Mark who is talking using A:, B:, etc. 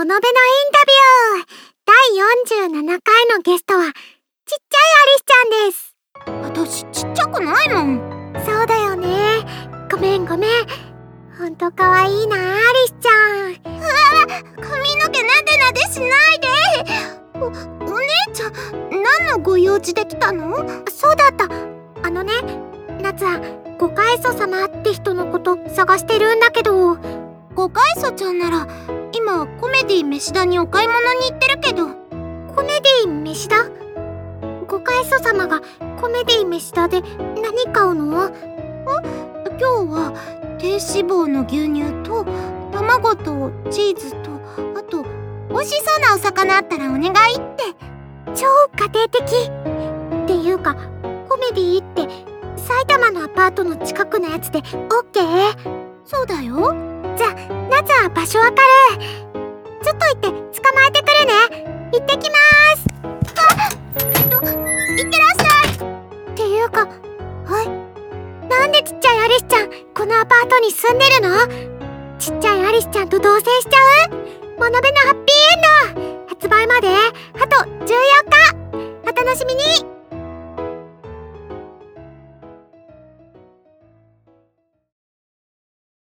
A: モノベのインタビュー。第47回のゲストはちっちゃいアリスちゃんです。
B: 私ちっちゃくないもん。
A: そうだよね。ごめん。ほんとかわいいな、アリスちゃん。
B: 髪の毛なでなでしないで。お姉ちゃん、何のご用事で来たの？
A: そうだった。夏は五階祖様って人のこと探してるんだけど。
B: 五階祖ちゃんなら今コメディ飯田にお買い物に行ってるけど。
A: コメディ飯田？五階祖様がコメディ飯田で何買うの？
B: 今日は低脂肪の牛乳と卵とチーズと、あと美味しそうなお魚あったらお願いって。
A: 超家庭的っていうか、コメディって埼玉のアパートの近くのやつでオッケー？
B: そうだよ。
A: じゃあ夏は場所わかる。ちょっと行って捕まえてくるね。行ってきまーす。
B: いってらっしゃい。
A: っていうか、なんでちっちゃいアリスちゃんこのアパートに住んでるの？ちっちゃいアリスちゃんと同棲しちゃう？モノベのハッピーエンド発売まであと14日、お楽しみに。